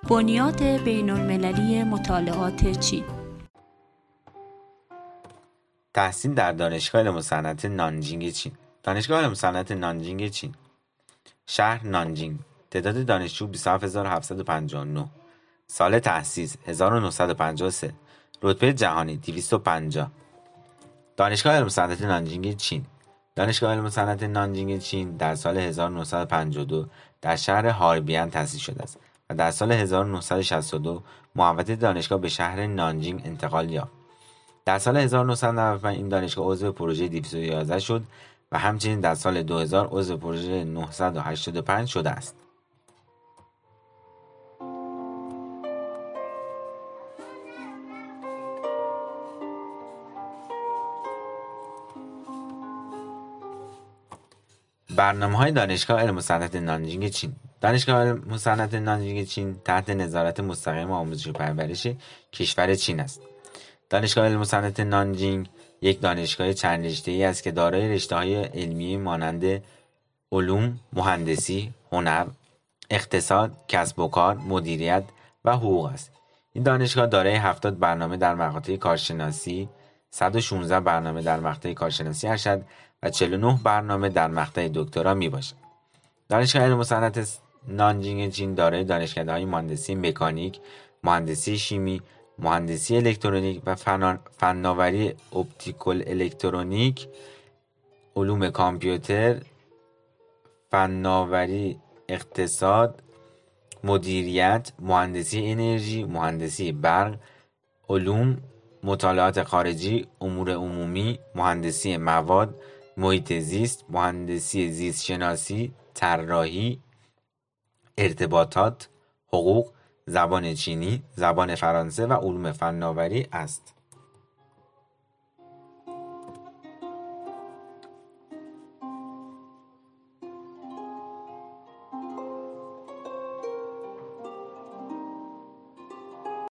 بنیاد بین‌المللی مطالعات چین. تحصیل در دانشگاه علم و صنعت نانجینگ چین. دانشگاه علم و صنعت نانجینگ چین. شهر نانجینگ. تعداد دانشجو 27759. سال تأسیس 1953. رتبه جهانی 250. دانشگاه علم و صنعت نانجینگ چین. دانشگاه علم و صنعت نانجینگ چین در سال 1952 در شهر هاربیان تأسیس شده است و در سال 1962 محوطه دانشگاه به شهر نانجینگ انتقال یافت. در سال 1995 این دانشگاه عضو پروژه 211 شد و همچنین در سال 2000 عضو پروژه 985 شده است. برنامه‌های دانشگاه علم و صنعت نانجینگ چین. دانشگاه علم و صنعت نانجینگ چین تحت نظارت مستقیم آموزش و پرورش کشور چین است. دانشگاه علم و صنعت نانجینگ یک دانشگاه چند رشته‌ای است که دارای رشته‌های علمی مانند علوم، مهندسی، هنر، اقتصاد، کسب و کار، مدیریت و حقوق است. این دانشگاه دارای 70 برنامه در مقاطع کارشناسی، 116 برنامه در مقطع کارشناسی ارشد و 49 برنامه در مقطع دکترا میباشد. دانشگاه علم و صنعت نانجینگ چین دارای دانشکده‌های مهندسی مکانیک، مهندسی شیمی، مهندسی الکترونیک و فناوری اپتیکال الکترونیک، علوم کامپیوتر، فناوری اقتصاد، مدیریت، مهندسی انرژی، مهندسی برق، علوم، مطالعات خارجی، امور عمومی، مهندسی مواد، محیط زیست، مهندسی زیست شناسی، طراحی، ارتباطات، حقوق، زبان چینی، زبان فرانسه و علوم فناوری است.